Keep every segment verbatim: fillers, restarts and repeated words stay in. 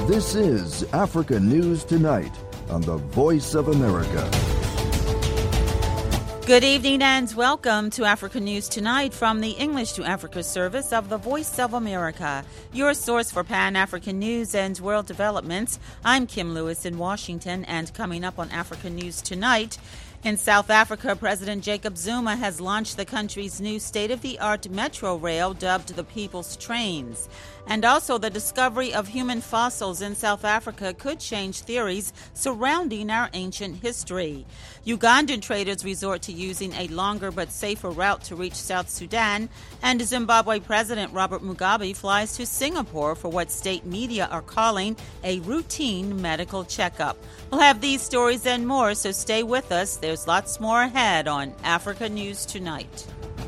This is Africa News Tonight on the Voice of America. Good evening and welcome to Africa News Tonight from the English to Africa service of the Voice of America, your source for Pan-African news and world developments. I'm Kim Lewis in Washington, and coming up on Africa News Tonight, in South Africa, President Jacob Zuma has launched the country's new state-of-the-art metro rail dubbed the People's Trains. And also, the discovery of human fossils in South Africa could change theories surrounding our ancient history. Ugandan traders resort to using a longer but safer route to reach South Sudan. And Zimbabwe President Robert Mugabe flies to Singapore for what state media are calling a routine medical checkup. We'll have these stories and more, so stay with us. There's lots more ahead on Africa News Tonight.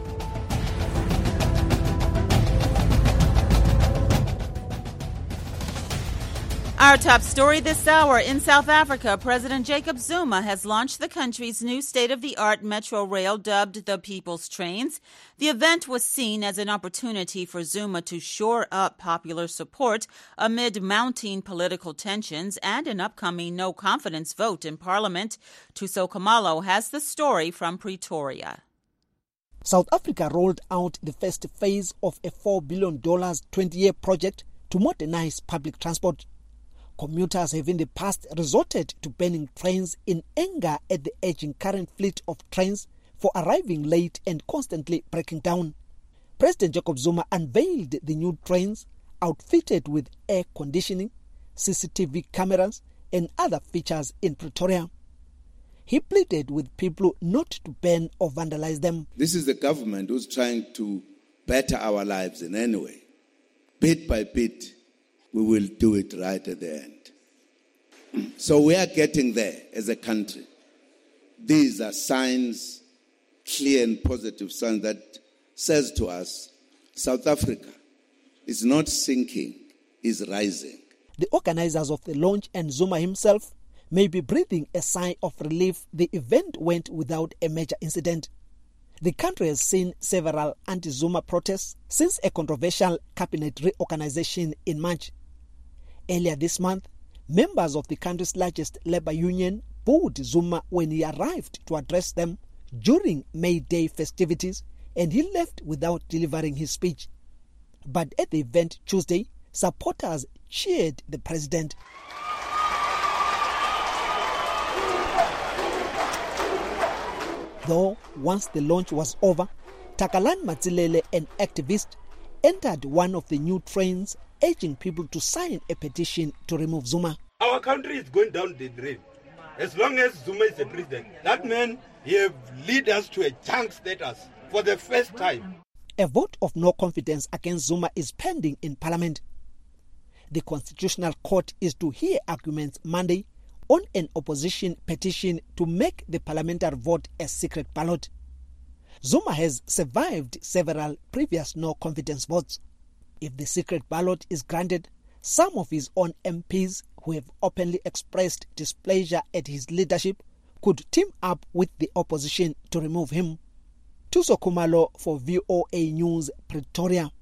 Our top story this hour. In South Africa, President Jacob Zuma has launched the country's new state-of-the-art metro rail dubbed the People's Trains. The event was seen as an opportunity for Zuma to shore up popular support amid mounting political tensions and an upcoming no-confidence vote in Parliament. Tuso Khumalo has the story from Pretoria. South Africa rolled out the first phase of a four billion dollars twenty-year project to modernize public transport. Commuters have in the past resorted to burning trains in anger at the aging current fleet of trains for arriving late and constantly breaking down. President Jacob Zuma unveiled the new trains outfitted with air conditioning, C C T V cameras, and other features in Pretoria. He pleaded with people not to burn or vandalize them. This is the government who's trying to better our lives in any way. Bit by bit, we will do it right at the end. So we are getting there as a country. These are signs, clear and positive signs that says to us, South Africa is not sinking, is rising. The organizers of the launch and Zuma himself may be breathing a sigh of relief the event went without a major incident. The country has seen several anti-Zuma protests since a controversial cabinet reorganization in March. Earlier this month, members of the country's largest labor union booed Zuma when he arrived to address them during May Day festivities, and he left without delivering his speech. But at the event Tuesday, supporters cheered the president. Though once the launch was over, Takalani Matsilele, an activist, entered one of the new trains, urging people to sign a petition to remove Zuma. Our country is going down the drain. As long as Zuma is the president, that man, he have lead us to a junk status for the first time. A vote of no confidence against Zuma is pending in Parliament. The Constitutional Court is to hear arguments Monday on an opposition petition to make the parliamentary vote a secret ballot. Zuma has survived several previous no-confidence votes. If the secret ballot is granted, some of his own M Ps who have openly expressed displeasure at his leadership could team up with the opposition to remove him. Tuso Khumalo for V O A News, Pretoria.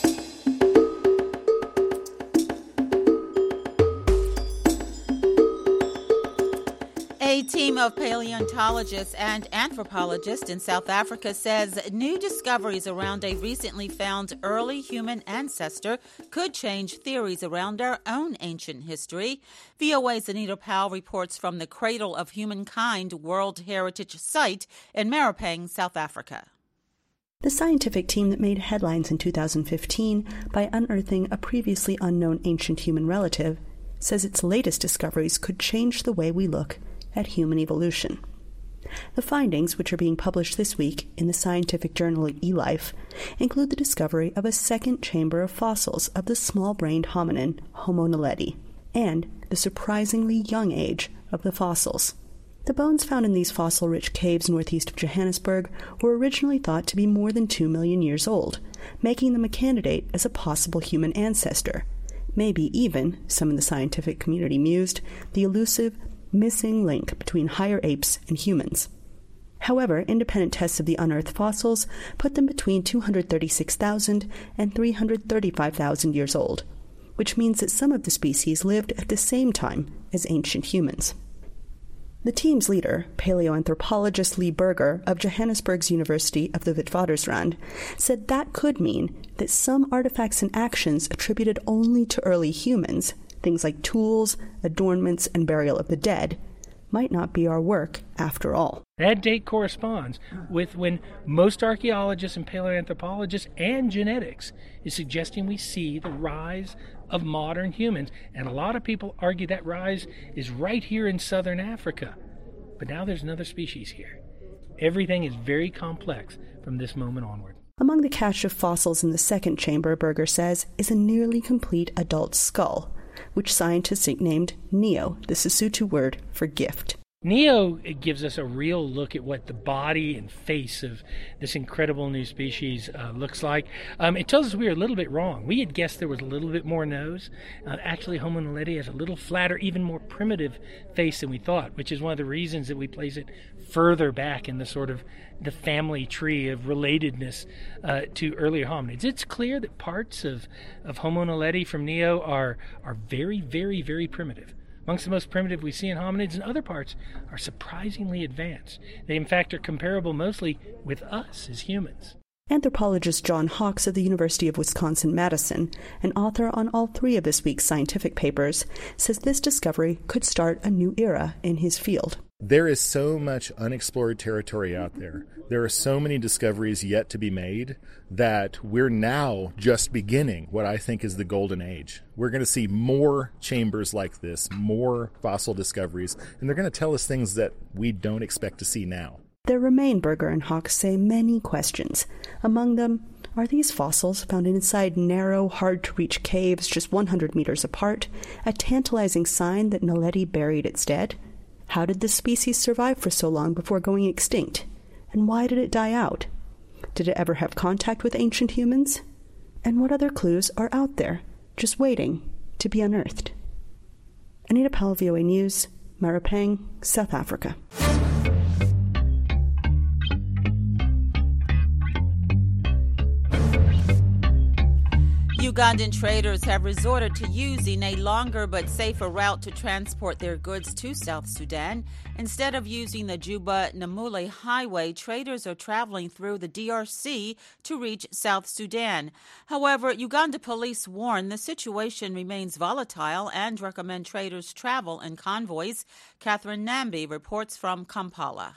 A team of paleontologists and anthropologists in South Africa says new discoveries around a recently found early human ancestor could change theories around our own ancient history. V O A's Anita Powell reports from the Cradle of Humankind World Heritage Site in Maripang, South Africa. The scientific team that made headlines in two thousand fifteen by unearthing a previously unknown ancient human relative says its latest discoveries could change the way we look at human evolution. The findings, which are being published this week in the scientific journal eLife, include the discovery of a second chamber of fossils of the small-brained hominin Homo naledi, and the surprisingly young age of the fossils. The bones found in these fossil-rich caves northeast of Johannesburg were originally thought to be more than two million years old, making them a candidate as a possible human ancestor. Maybe even, some in the scientific community mused, the elusive missing link between higher apes and humans. However, independent tests of the unearthed fossils put them between two hundred thirty-six thousand and three hundred thirty-five thousand years old. which means that some of the species lived at the same time as ancient humans. The team's leader, paleoanthropologist Lee Berger of Johannesburg's University of the Witwatersrand, said that could mean that some artifacts and actions attributed only to early humans, things like tools, adornments, and burial of the dead, might not be our work after all. That date corresponds with when most archaeologists and paleoanthropologists and genetics is suggesting we see the rise of modern humans. And a lot of people argue that rise is right here in southern Africa. But now there's another species here. Everything is very complex from this moment onward. Among the cache of fossils in the second chamber, Berger says, is a nearly complete adult skull, which scientists named Neo, the Sesotho word for gift. Neo it gives us a real look at what the body and face of this incredible new species uh, looks like. Um, it tells us we were a little bit wrong. We had guessed there was a little bit more nose. Uh, actually, Homo naledi has a little flatter, even more primitive face than we thought, which is one of the reasons that we place it further back in the sort of the family tree of relatedness uh, to earlier hominids. It's clear that parts of, of Homo naledi from Neo are, are very, very, very primitive. Amongst the most primitive we see in hominids, and other parts are surprisingly advanced. They, in fact, are comparable mostly with us as humans. Anthropologist John Hawks of the University of Wisconsin-Madison, an author on all three of this week's scientific papers, says this discovery could start a new era in his field. There is so much unexplored territory out there. There are so many discoveries yet to be made that we're now just beginning what I think is the golden age. We're going to see more chambers like this, more fossil discoveries, and they're going to tell us things that we don't expect to see now. There remain, Berger and Hawks say, many questions. Among them, are these fossils found inside narrow, hard-to-reach caves just one hundred meters apart a tantalizing sign that Naledi buried its dead? How did this species survive for so long before going extinct? And why did it die out? Did it ever have contact with ancient humans? And what other clues are out there, just waiting to be unearthed? Anita Powell, V O A News, Marapeng, South Africa. Ugandan traders have resorted to using a longer but safer route to transport their goods to South Sudan. Instead of using the Juba-Namule Highway, traders are traveling through the D R C to reach South Sudan. However, Uganda police warn the situation remains volatile and recommend traders travel in convoys. Catherine Nambi reports from Kampala.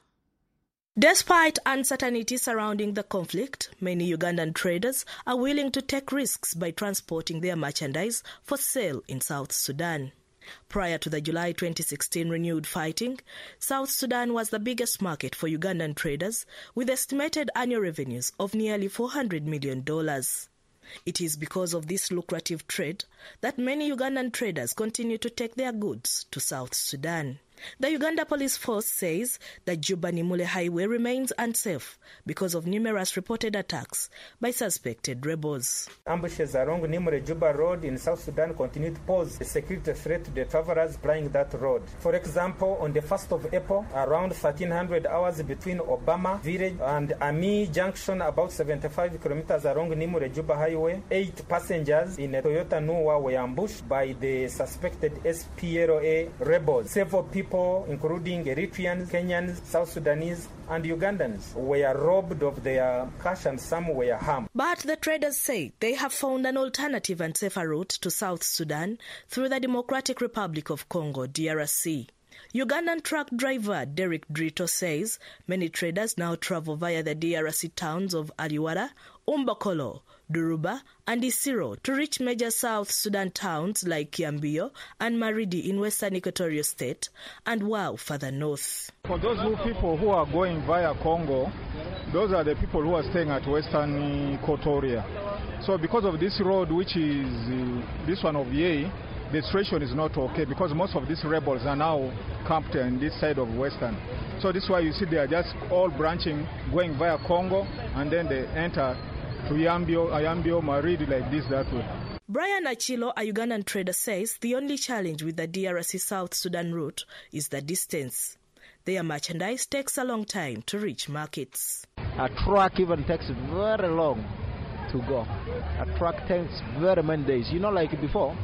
Despite uncertainty surrounding the conflict, many Ugandan traders are willing to take risks by transporting their merchandise for sale in South Sudan. Prior to the July twenty sixteen renewed fighting, South Sudan was the biggest market for Ugandan traders, with estimated annual revenues of nearly four hundred million dollars. It is because of this lucrative trade that many Ugandan traders continue to take their goods to South Sudan. The Uganda Police Force says the Juba-Namule Highway remains unsafe because of numerous reported attacks by suspected rebels. Ambushes along Nimule-Juba Road in South Sudan continue to pose a security threat to the travelers plying that road. For example, on the first of April, around thirteen hundred hours between Obama Village and Ami Junction, about seventy-five kilometers along Nimule-Juba Highway, eight passengers in a Toyota Noah were ambushed by the suspected S P L A rebels. Several people, including Eritreans, Kenyans, South Sudanese, and Ugandans, were robbed of their cash and some were harmed. But the traders say they have found an alternative and safer route to South Sudan through the Democratic Republic of Congo, D R C. Ugandan truck driver Derek Drito says many traders now travel via the D R C towns of Ariwara, Umbakolo, Duruba, and Isiro to reach major South Sudan towns like Kiambio and Maridi in western Equatorial State and Wau further north. For those who people who are going via Congo, those are the people who are staying at western Equatoria. So because of this road, which is uh, this one of Yei, the situation is not okay because most of these rebels are now camped on this side of western. So this is why you see they are just all branching, going via Congo, and then they enter to Yambio, Ayambio, Maridi, like this, that way. Brian Achilo, a Ugandan trader, says the only challenge with the D R C South Sudan route is the distance. Their merchandise takes a long time to reach markets. A truck even takes very long to go. A truck takes very many days. You know, like before,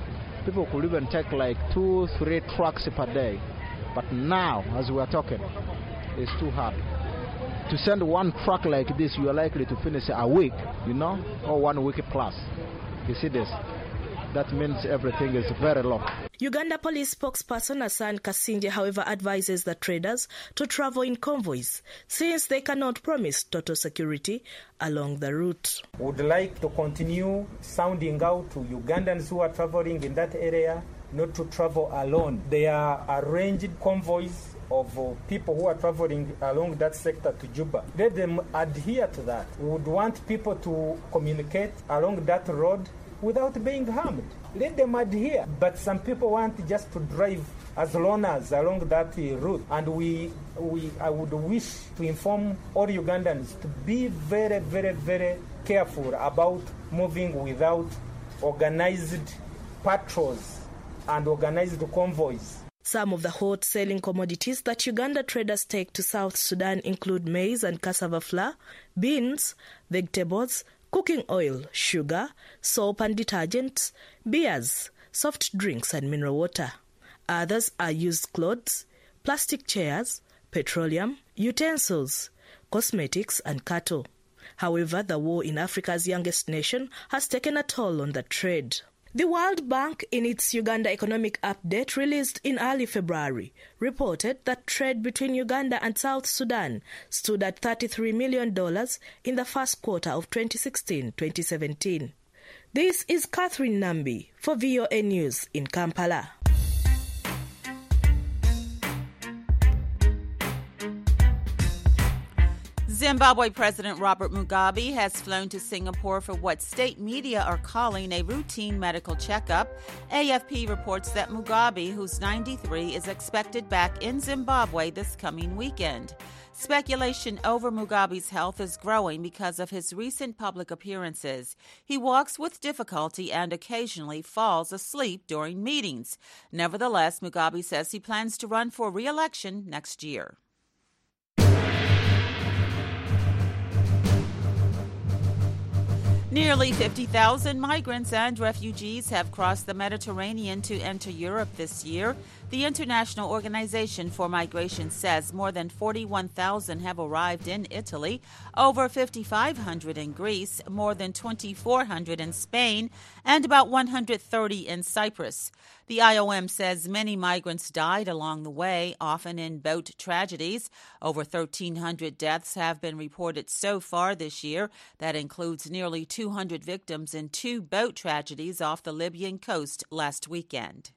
People could even take like two, three trucks per day. But now, as we are talking, it's too hard. To send one truck like this, you are likely to finish a week, you know, or one week plus. You see this? That means everything is very low. Uganda police spokesperson Hassan Kasinje, however, advises the traders to travel in convoys since they cannot promise total security along the route. Would like to continue sounding out to Ugandans who are traveling in that area not to travel alone. They are arranged convoys of uh, people who are traveling along that sector to Juba. Let them adhere to that. We would want people to communicate along that road without being harmed. Let them adhere. But some people want just to drive as loners along that uh, route. And we, we, I would wish to inform all Ugandans to be very, very, very careful about moving without organized patrols and organized convoys. Some of the hot-selling commodities that Uganda traders take to South Sudan include maize and cassava flour, beans, vegetables, cooking oil, sugar, soap and detergents, beers, soft drinks and mineral water. Others are used clothes, plastic chairs, petroleum, utensils, cosmetics and cattle. However, the war in Africa's youngest nation has taken a toll on the trade. The World Bank, in its Uganda Economic Update released in early February, reported that trade between Uganda and South Sudan stood at thirty-three million dollars in the first quarter of twenty sixteen twenty seventeen. This is Catherine Nambi for V O A News in Kampala. Zimbabwe President Robert Mugabe has flown to Singapore for what state media are calling a routine medical checkup. A F P reports that Mugabe, who's ninety-three, is expected back in Zimbabwe this coming weekend. Speculation over Mugabe's health is growing because of his recent public appearances. He walks with difficulty and occasionally falls asleep during meetings. Nevertheless, Mugabe says he plans to run for re-election next year. Nearly fifty thousand migrants and refugees have crossed the Mediterranean to enter Europe this year. The International Organization for Migration says more than forty-one thousand have arrived in Italy, over fifty-five hundred in Greece, more than twenty-four hundred in Spain, and about one hundred thirty in Cyprus. The I O M says many migrants died along the way, often in boat tragedies. Over thirteen hundred deaths have been reported so far this year. That includes nearly two hundred victims in two boat tragedies off the Libyan coast last weekend.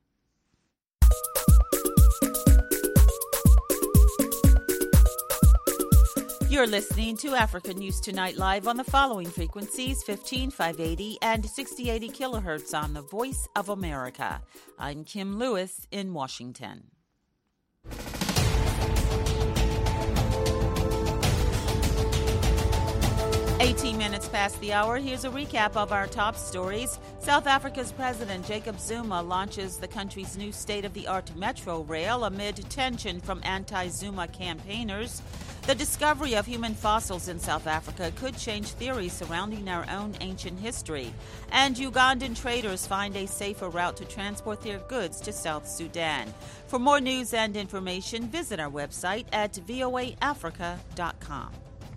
You're listening to Africa News Tonight live on the following frequencies: fifteen five eighty and sixty eighty kilohertz on the Voice of America. I'm Kim Lewis in Washington. eighteen minutes past the hour, here's a recap of our top stories. South Africa's President Jacob Zuma launches the country's new state-of-the-art metro rail amid tension from anti-Zuma campaigners. The discovery of human fossils in South Africa could change theories surrounding our own ancient history. And Ugandan traders find a safer route to transport their goods to South Sudan. For more news and information, visit our website at V O A Africa dot com.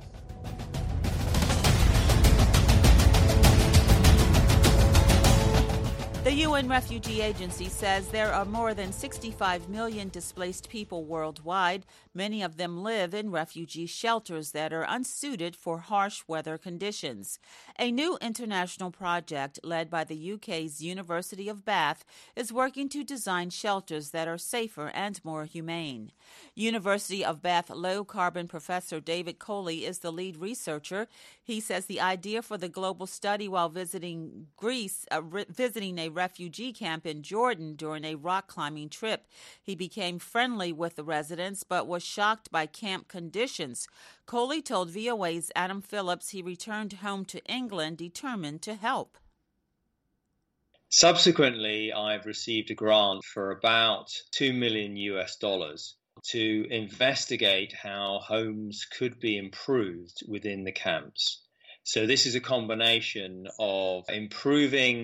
The U N Refugee Agency says there are more than sixty-five million displaced people worldwide. Many of them live in refugee shelters that are unsuited for harsh weather conditions. A new international project led by the U K's University of Bath is working to design shelters that are safer and more humane. University of Bath low-carbon professor David Coley is the lead researcher. He says the idea for the global study while visiting Greece, uh, re- visiting a refugee camp in Jordan during a rock climbing trip. He became friendly with the residents but was shocked by camp conditions. Coley told V O A's Adam Phillips he returned home to England determined to help. Subsequently, I've received a grant for about two million U S dollars to investigate how homes could be improved within the camps. So this is a combination of improving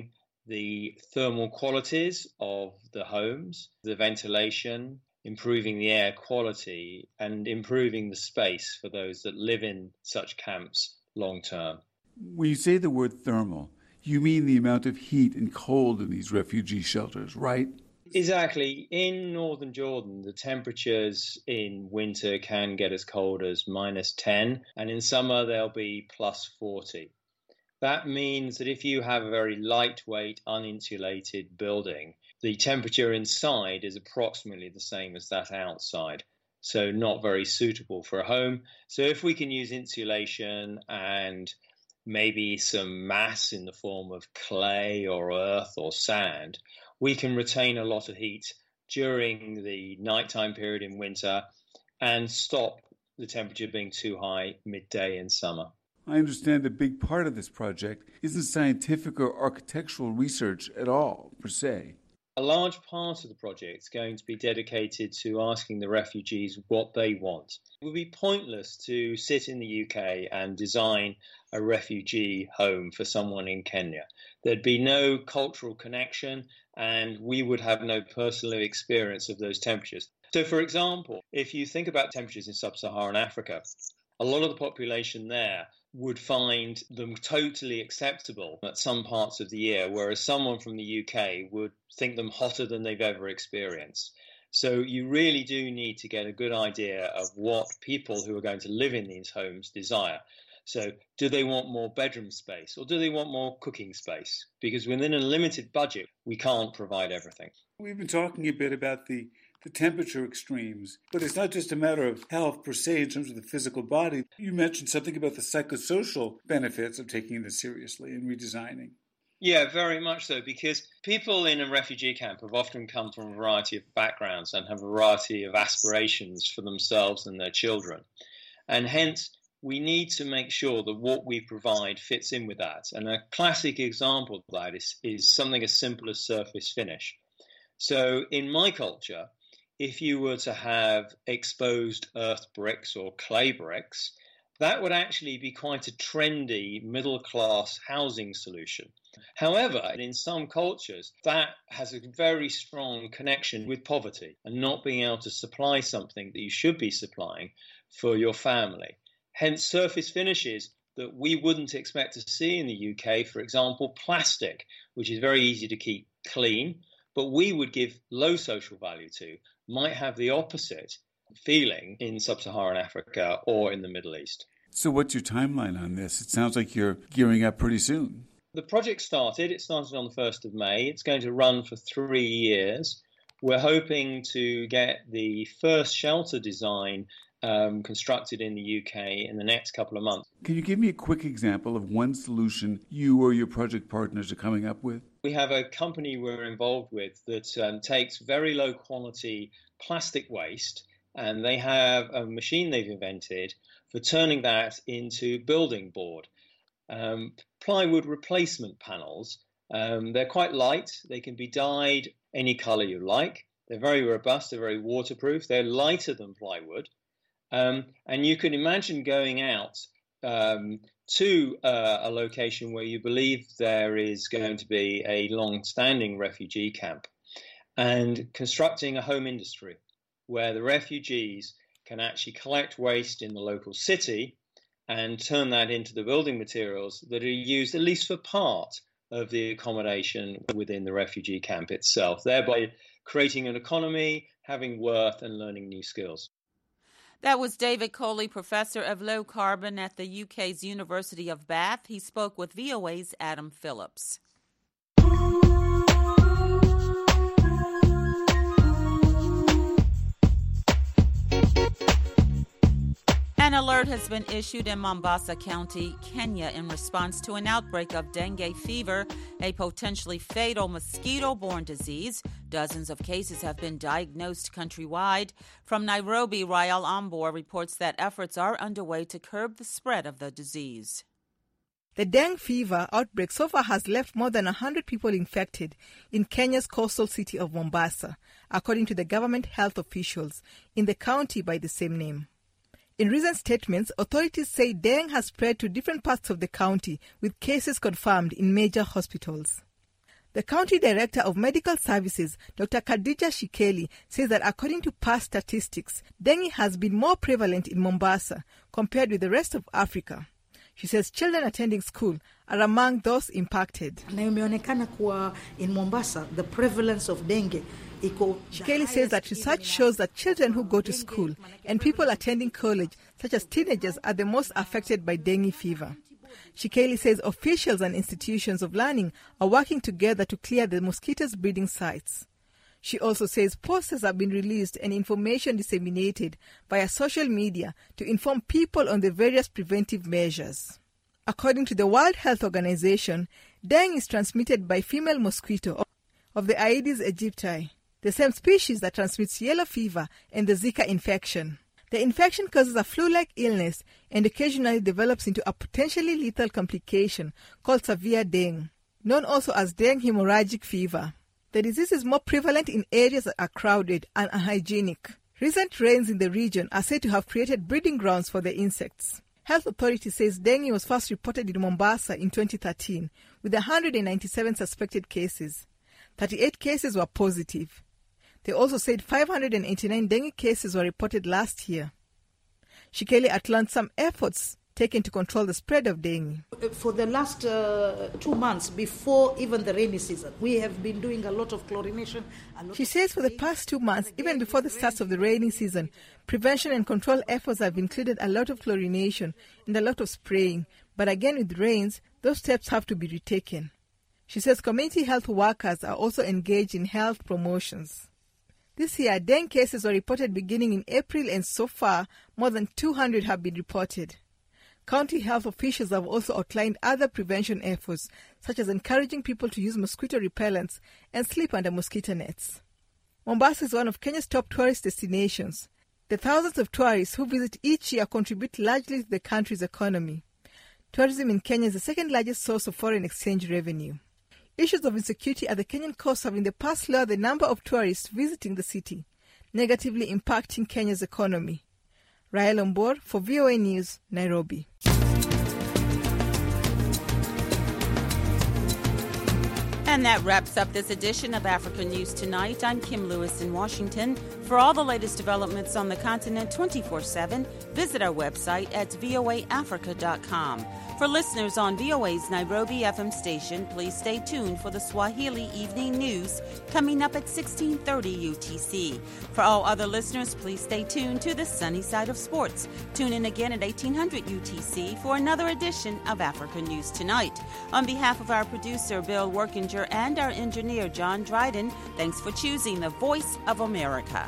the thermal qualities of the homes, the ventilation, improving the air quality, and improving the space for those that live in such camps long term. When you say the word thermal, you mean the amount of heat and cold in these refugee shelters, right? Exactly. In northern Jordan, the temperatures in winter can get as cold as minus ten, and in summer they'll be plus forty. That means that if you have a very lightweight, uninsulated building, the temperature inside is approximately the same as that outside, so not very suitable for a home. So if we can use insulation and maybe some mass in the form of clay or earth or sand, we can retain a lot of heat during the nighttime period in winter and stop the temperature being too high midday in summer. I understand a big part of this project isn't scientific or architectural research at all, per se. A large part of the project is going to be dedicated to asking the refugees what they want. It would be pointless to sit in the U K and design a refugee home for someone in Kenya. There'd be no cultural connection, and we would have no personal experience of those temperatures. So, for example, if you think about temperatures in sub-Saharan Africa, a lot of the population there would find them totally acceptable at some parts of the year, whereas someone from the U K would think them hotter than they've ever experienced. So you really do need to get a good idea of what people who are going to live in these homes desire. So do they want more bedroom space, or do they want more cooking space? Because within a limited budget, we can't provide everything. We've been talking a bit about the the temperature extremes, but it's not just a matter of health per se in terms of the physical body. You mentioned something about the psychosocial benefits of taking this seriously and redesigning. Yeah, very much so, because people in a refugee camp have often come from a variety of backgrounds and have a variety of aspirations for themselves and their children. And hence, we need to make sure that what we provide fits in with that. And a classic example of that is, is something as simple as surface finish. So in my culture, if you were to have exposed earth bricks or clay bricks, that would actually be quite a trendy middle-class housing solution. However, in some cultures, that has a very strong connection with poverty and not being able to supply something that you should be supplying for your family. Hence, surface finishes that we wouldn't expect to see in the U K, for example, plastic, which is very easy to keep clean, but we would give low social value to, might have the opposite feeling in sub-Saharan Africa or in the Middle East. So what's your timeline on this? It sounds like you're gearing up pretty soon. The project started, it started on the first of May. It's going to run for three years. We're hoping to get the first shelter design um, constructed in the U K in the next couple of months. Can you give me a quick example of one solution you or your project partners are coming up with? We have a company we're involved with that um, takes very low quality plastic waste, and they have a machine they've invented for turning that into building board. Um, plywood replacement panels. Um, they're quite light. They can be dyed any color you like. They're very robust. They're very waterproof. They're lighter than plywood. Um, and you can imagine going out um, to uh, a location where you believe there is going to be a long-standing refugee camp and constructing a home industry where the refugees can actually collect waste in the local city and turn that into the building materials that are used at least for part of the accommodation within the refugee camp itself, thereby creating an economy, having worth, and learning new skills. That was David Coley, professor of low carbon at the U K's University of Bath. He spoke with V O A's Adam Phillips. An alert has been issued in Mombasa County, Kenya, in response to an outbreak of dengue fever, a potentially fatal mosquito-borne disease. Dozens of cases have been diagnosed countrywide. From Nairobi, Rael Ambor reports that efforts are underway to curb the spread of the disease. The dengue fever outbreak so far has left more than one hundred people infected in Kenya's coastal city of Mombasa, according to the government health officials in the county by the same name. In recent statements, authorities say dengue has spread to different parts of the county, with cases confirmed in major hospitals. The The County Director of Medical Services, Doctor Khadija Shikeli, says that according to past statistics, dengue has been more prevalent in Mombasa compared with the rest of Africa. She says children attending school are among those impacted. Na imeonekana kuwa in Mombasa, the prevalence of dengue. Shikeli says that research shows that children who go to school and people attending college, such as teenagers, are the most affected by dengue fever. Shikeli says officials and institutions of learning are working together to clear the mosquitoes' breeding sites. She also says posters have been released and information disseminated via social media to inform people on the various preventive measures. According to the World Health Organization, dengue is transmitted by female mosquito of the Aedes aegypti, the same species that transmits yellow fever and the Zika infection. The infection causes a flu-like illness and occasionally develops into a potentially lethal complication called severe dengue, known also as dengue hemorrhagic fever. The disease is more prevalent in areas that are crowded and unhygienic. Recent rains in the region are said to have created breeding grounds for the insects. Health Authority says dengue was first reported in Mombasa in twenty thirteen with one hundred ninety-seven suspected cases. thirty-eight cases were positive. They also said five hundred eighty-nine dengue cases were reported last year. Shikeli outlined some efforts taken to control the spread of dengue. For the last uh, two months, before even the rainy season, we have been doing a lot of chlorination. Lot she says for the past two months, even before the start of the rainy season, prevention and control efforts have included a lot of chlorination and a lot of spraying. But again, with rains, those steps have to be retaken. She says community health workers are also engaged in health promotions. This year, dengue cases were reported beginning in April, and so far, more than two hundred have been reported. County health officials have also outlined other prevention efforts, such as encouraging people to use mosquito repellents and sleep under mosquito nets. Mombasa is one of Kenya's top tourist destinations. The thousands of tourists who visit each year contribute largely to the country's economy. Tourism in Kenya is the second largest source of foreign exchange revenue. Issues of insecurity at the Kenyan coast have in the past lowered the number of tourists visiting the city, negatively impacting Kenya's economy. Rael Ombor for V O A News, Nairobi. And that wraps up this edition of Africa News Tonight. I'm Kim Lewis in Washington. For all the latest developments on the continent twenty-four seven, visit our website at voa africa dot com. For listeners on V O A's Nairobi F M station, please stay tuned for the Swahili Evening News coming up at sixteen thirty U T C. For all other listeners, please stay tuned to the sunny side of sports. Tune in again at eighteen hundred U T C for another edition of Africa News Tonight. On behalf of our producer, Bill Workinger, and our engineer, John Dryden, thanks for choosing the Voice of America.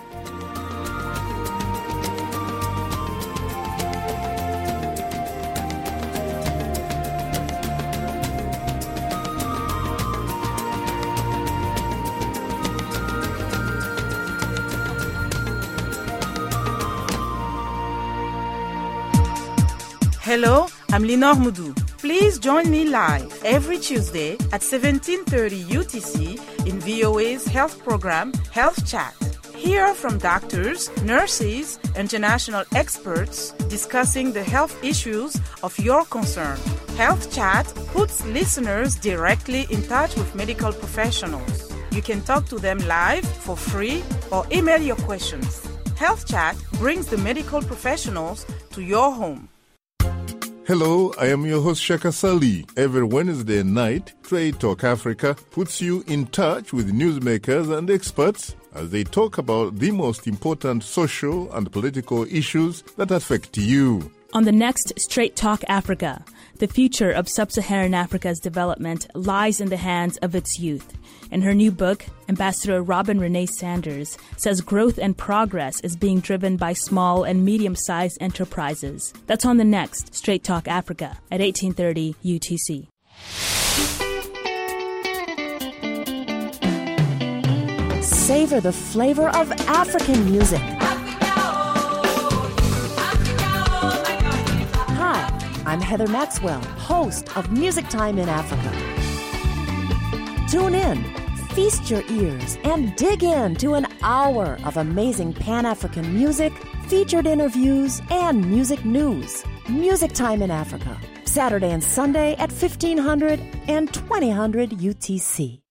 Hello, I'm Lenore Moudou. Please join me live every Tuesday at seventeen thirty U T C in V O A's health program, Health Chat. Hear from doctors, nurses, international experts discussing the health issues of your concern. Health Chat puts listeners directly in touch with medical professionals. You can talk to them live for free or email your questions. Health Chat brings the medical professionals to your home. Hello, I am your host Shaka Sali. Every Wednesday night, Trade Talk Africa puts you in touch with newsmakers and experts as they talk about the most important social and political issues that affect you. On the next Straight Talk Africa, the future of sub-Saharan Africa's development lies in the hands of its youth. In her new book, Ambassador Robin Renee Sanders says growth and progress is being driven by small and medium-sized enterprises. That's on the next Straight Talk Africa at eighteen thirty U T C. Savor the flavor of African music. Hi, I'm Heather Maxwell, host of Music Time in Africa. Tune in, feast your ears, and dig in to an hour of amazing Pan-African music, featured interviews, and music news. Music Time in Africa. Saturday and Sunday at fifteen hundred and twenty hundred U T C.